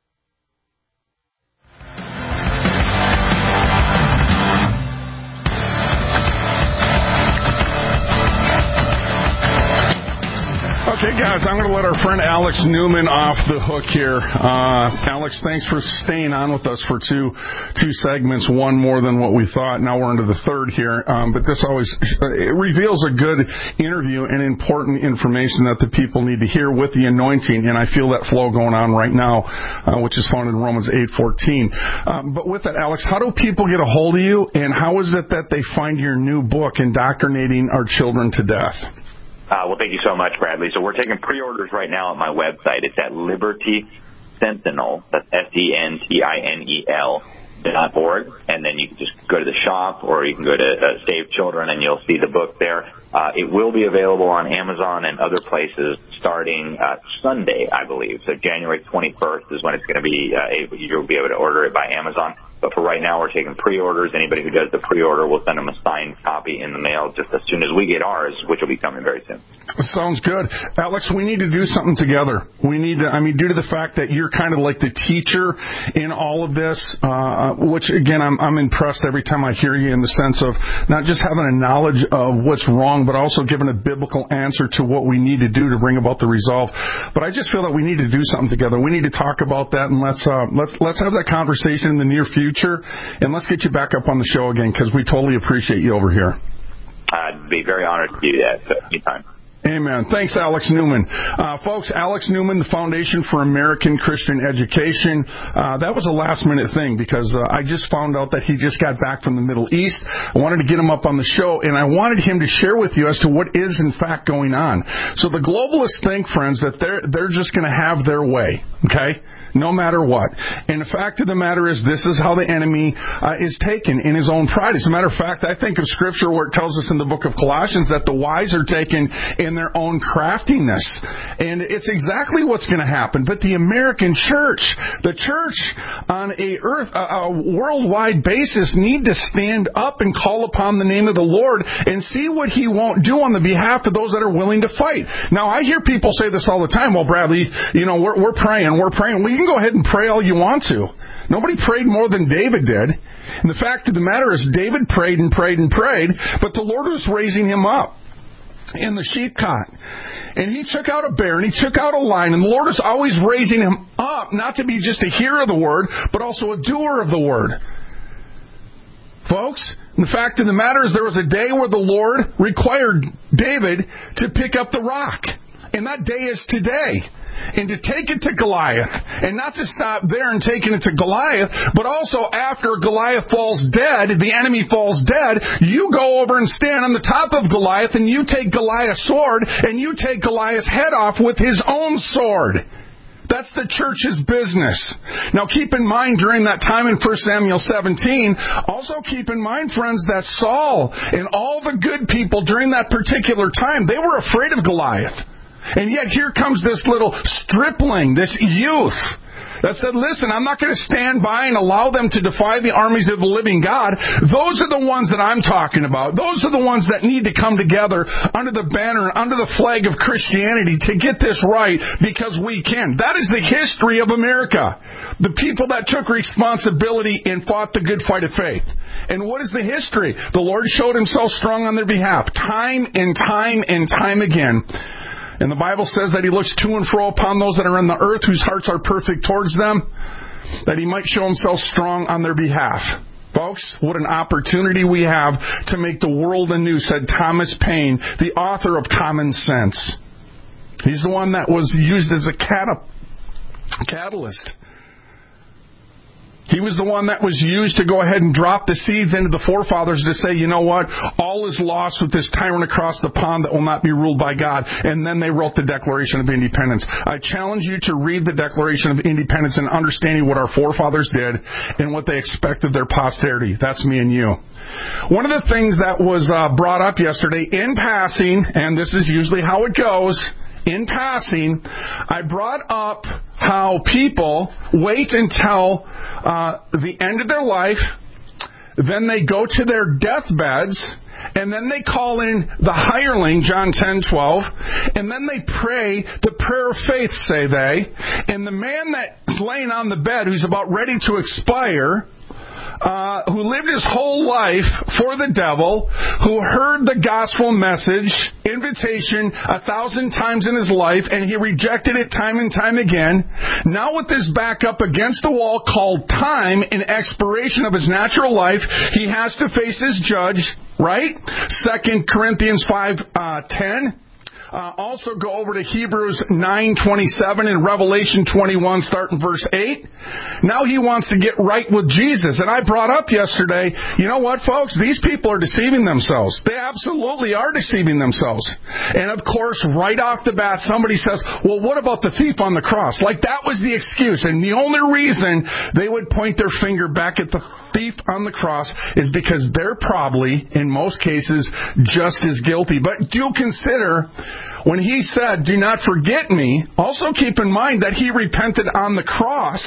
Speaker 5: Okay, guys, I'm going to let our friend Alex Newman off the hook here. Uh, Alex, thanks for staying on with us for two two segments, one more than what we thought. Now we're into the third here. Um, but this always it reveals a good interview and important information that the people need to hear with the anointing, and I feel that flow going on right now, uh, which is found in Romans eight fourteen. Um, but with that, Alex, how do people get a hold of you, and how is it that they find your new book, Indoctrinating Our Children to Death?
Speaker 2: Uh, well, thank you so much, Bradley. So we're taking pre-orders right now at my website. It's at Liberty Sentinel, that's S E N T I N E L dot org. And then you can just go to the shop, or you can go to uh, Save Children, and you'll see the book there. Uh, it will be available on Amazon and other places starting uh, Sunday, I believe. So January twenty-first is when it's going to be, uh, able, you'll be able to order it by Amazon. But for right now, we're taking pre-orders. Anybody who does the pre-order, we'll send them a signed copy in the mail just as soon as we get ours, which will be coming very soon.
Speaker 5: Sounds good. Alex, we need to do something together. We need to, I mean, due to the fact that you're kind of like the teacher in all of this, uh, which, again, I'm, I'm impressed every time I hear you in the sense of not just having a knowledge of what's wrong, but also giving a biblical answer to what we need to do to bring about the resolve. But I just feel that we need to do something together. We need to talk about that, and let's uh, let's let's have that conversation in the near future, and let's get you back up on the show again, because we totally appreciate you over here.
Speaker 2: I'd be very honored to do that. So anytime.
Speaker 5: Amen. Thanks, Alex Newman. Uh, folks, Alex Newman, the Foundation for American Christian Education. Uh, that was a last-minute thing because uh, I just found out that he just got back from the Middle East. I wanted to get him up on the show, and I wanted him to share with you as to what is, in fact, going on. So the globalists think, friends, that they're, they're just going to have their way, okay? No matter what. And the fact of the matter is, this is how the enemy uh, is taken in his own pride. As a matter of fact, I think of Scripture where it tells us in the book of Colossians that the wise are taken in their own craftiness. And it's exactly what's going to happen. But the American church, the church on a earth, a, a worldwide basis, need to stand up and call upon the name of the Lord and see what He won't do on the behalf of those that are willing to fight. Now, I hear people say this all the time. Well, Bradley, you know, we're, we're praying, we're praying. Well, you can go ahead and pray all you want to. Nobody prayed more than David did. And the fact of the matter is, David prayed and prayed and prayed, but the Lord was raising him up in the sheep cot. And he took out a bear and he took out a lion, and the Lord is always raising him up, not to be just a hearer of the word, but also a doer of the word. Folks, the fact of the matter is, there was a day where the Lord required David to pick up the rock. And that day is today. And to take it to Goliath, and not to stop there and taking it to Goliath, but also after Goliath falls dead, the enemy falls dead, you go over and stand on the top of Goliath, and you take Goliath's sword, and you take Goliath's head off with his own sword. That's the church's business. Now keep in mind, during that time in First Samuel seventeen, also keep in mind, friends, that Saul and all the good people during that particular time, they were afraid of Goliath. And yet here comes this little stripling, this youth, that said, listen, I'm not going to stand by and allow them to defy the armies of the living God. Those are the ones that I'm talking about. Those are the ones that need to come together under the banner, under the flag of Christianity to get this right, because we can. That is the history of America. The people that took responsibility and fought the good fight of faith. And what is the history? The Lord showed Himself strong on their behalf, time and time and time again. And the Bible says that He looks to and fro upon those that are on the earth, whose hearts are perfect towards them, that He might show Himself strong on their behalf. Folks, what an opportunity we have to make the world anew, said Thomas Paine, the author of Common Sense. He's the one that was used as a cat- catalyst. He was the one that was used to go ahead and drop the seeds into the forefathers to say, you know what, all is lost with this tyrant across the pond that will not be ruled by God. And then they wrote the Declaration of Independence. I challenge you to read the Declaration of Independence and understanding what our forefathers did and what they expect of their posterity. That's me and you. One of the things that was uh, brought up yesterday in passing, and this is usually how it goes, in passing, I brought up how people wait until uh, the end of their life, then they go to their deathbeds, and then they call in the hireling, John ten twelve, and then they pray the prayer of faith, say they, and the man that's laying on the bed who's about ready to expire, Uh, who lived his whole life for the devil, who heard the gospel message, invitation, a thousand times in his life, and he rejected it time and time again. Now with this back up against the wall called time and expiration of his natural life, he has to face his judge, right? Second Corinthians five ten. Uh, also go over to Hebrews nine twenty-seven and Revelation twenty-one, starting verse eight. Now he wants to get right with Jesus. And I brought up yesterday, you know what, folks? These people are deceiving themselves. They absolutely are deceiving themselves. And of course, right off the bat, somebody says, well, what about the thief on the cross? Like that was the excuse. And the only reason they would point their finger back at the thief on the cross is because they're probably, in most cases, just as guilty. But do consider, when he said, do not forget me, also keep in mind that he repented on the cross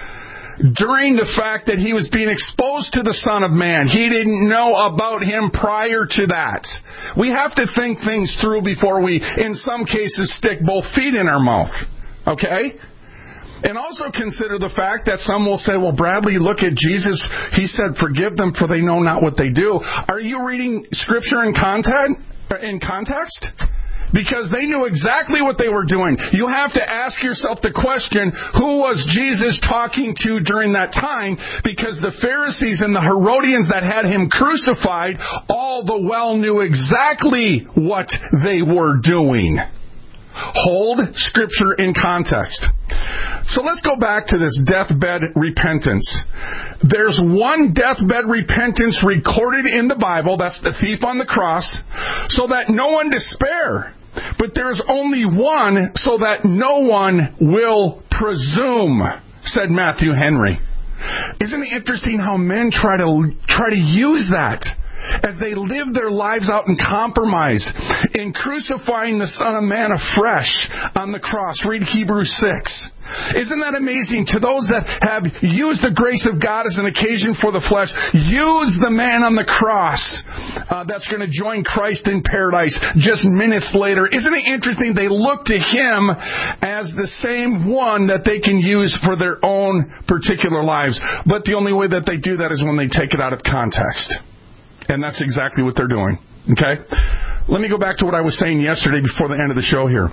Speaker 5: during the fact that he was being exposed to the Son of Man. He didn't know about him prior to that. We have to think things through before we, in some cases, stick both feet in our mouth. Okay? And also consider the fact that some will say, well, Bradley, look at Jesus. He said, forgive them for they know not what they do. Are you reading Scripture in content, in context? because they knew exactly what they were doing. You have to ask yourself the question, who was Jesus talking to during that time? Because the Pharisees and the Herodians that had him crucified all the well knew exactly what they were doing. Hold Scripture in context. So let's go back to this deathbed repentance. There's one deathbed repentance recorded in the Bible, that's the thief on the cross, so that no one despair. But there's only one so that no one will presume, said Matthew Henry. Isn't it interesting how men try to try to use that as they live their lives out in compromise, in crucifying the Son of Man afresh on the cross? Read Hebrews six. Isn't that amazing? To those that have used the grace of God as an occasion for the flesh, use the man on the cross uh, that's going to join Christ in paradise just minutes later. Isn't it interesting? They look to him as the same one that they can use for their own particular lives. But the only way that they do that is when they take it out of context. And that's exactly what they're doing. Okay? Let me go back to what I was saying yesterday before the end of the show here.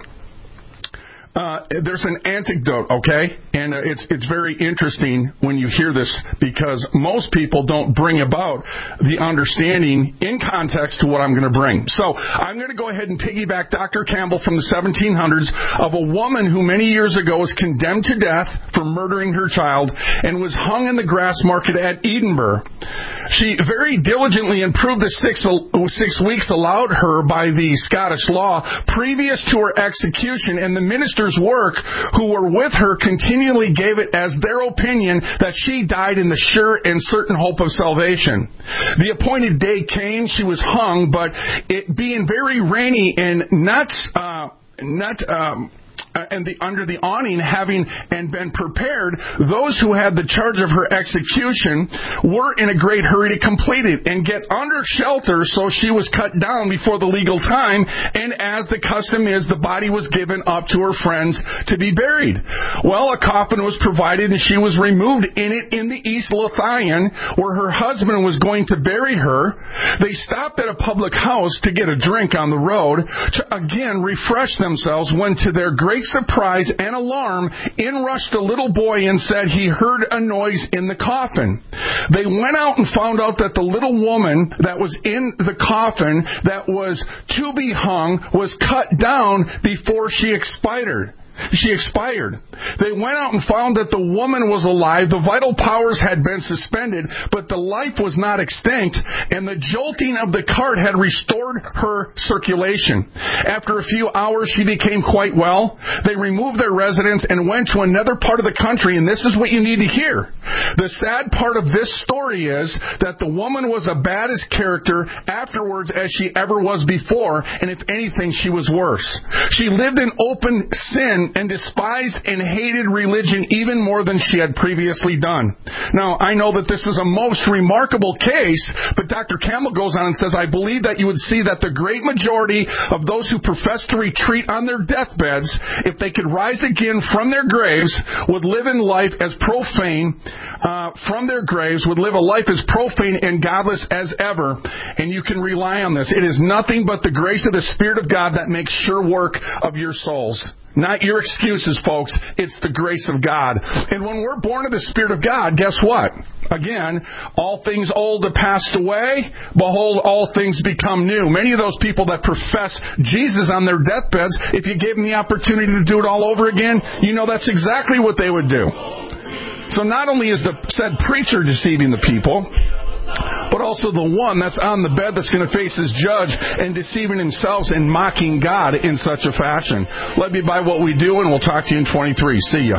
Speaker 5: Uh, there's an anecdote, okay? And uh, it's it's very interesting when you hear this, because most people don't bring about the understanding in context to what I'm going to bring. So I'm going to go ahead and piggyback Doctor Campbell from the seventeen hundreds of a woman who many years ago was condemned to death for murdering her child and was hung in the grass market at Edinburgh. She very diligently improved the six, six weeks allowed her by the Scottish law previous to her execution, and the ministers work who were with her continually gave it as their opinion that she died in the sure and certain hope of salvation. The appointed day came, she was hung, but it being very rainy and not, uh, not, um, and the, under the awning having and been prepared, those who had the charge of her execution were in a great hurry to complete it and get under shelter, so she was cut down before the legal time, and as the custom is, the body was given up to her friends to be buried. Well, a coffin was provided, and she was removed in it in the East Lothian, where her husband was going to bury her. They stopped at a public house to get a drink on the road, to again refresh themselves, when to their great surprise and alarm, in rushed a little boy and said he heard a noise in the coffin. They went out and found out that the little woman that was in the coffin that was to be hung was cut down before she expired. She expired. They went out and found that the woman was alive. The vital powers had been suspended, but the life was not extinct, and the jolting of the cart had restored her circulation. After a few hours, she became quite well. They removed their residence and went to another part of the country, and this is what you need to hear. The sad part of this story is that the woman was a bad as character afterwards as she ever was before, and if anything, she was worse. She lived in open sin and despised and hated religion even more than she had previously done. Now, I know that this is a most remarkable case, but Doctor Campbell goes on and says, I believe that you would see that the great majority of those who profess to retreat on their deathbeds, if they could rise again from their graves, would live in life as profane, uh, from their graves, would live a life as profane and godless as ever. And you can rely on this. It is nothing but the grace of the Spirit of God that makes sure work of your souls. Not your excuses, folks. It's the grace of God. And when we're born of the Spirit of God, guess what? Again, all things old have passed away. Behold, all things become new. Many of those people that profess Jesus on their deathbeds, if you gave them the opportunity to do it all over again, you know that's exactly what they would do. So not only is the said preacher deceiving the people, but also the one that's on the bed that's going to face his judge and deceiving themselves and mocking God in such a fashion. Let me buy what we do, and we'll talk to you in twenty-three. See ya.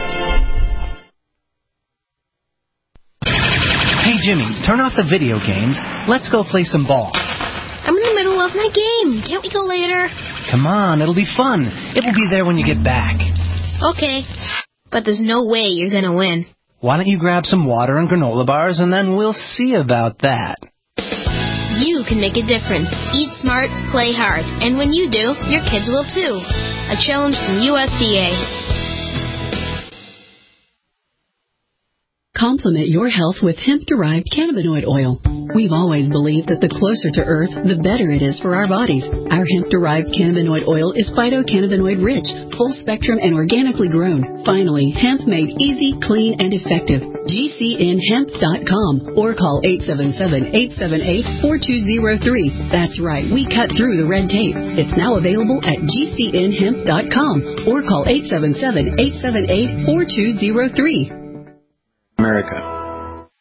Speaker 19: Hey, Jimmy, turn off the video games. Let's go play some ball.
Speaker 11: I'm in the middle of my game. Can't we go later?
Speaker 19: Come on, it'll be fun. It will be there when you get back.
Speaker 11: Okay, but there's no way you're going to win.
Speaker 19: Why don't you grab some water and granola bars, and then we'll see about that.
Speaker 11: You can make a difference. Eat smart, play hard. And when you do, your kids will too. A challenge from U S D A.
Speaker 8: Complement your health with hemp-derived cannabinoid oil. We've always believed that the closer to Earth, the better it is for our bodies. Our hemp-derived cannabinoid oil is phytocannabinoid-rich, full-spectrum, and organically grown. Finally, hemp made easy, clean, and effective. G C N hemp dot com or call eight seven seven, eight seven eight, four two zero three. That's right, we cut through the red tape. It's now available at G C N hemp dot com or call eight seven seven, eight seven eight, four two zero three.
Speaker 4: America.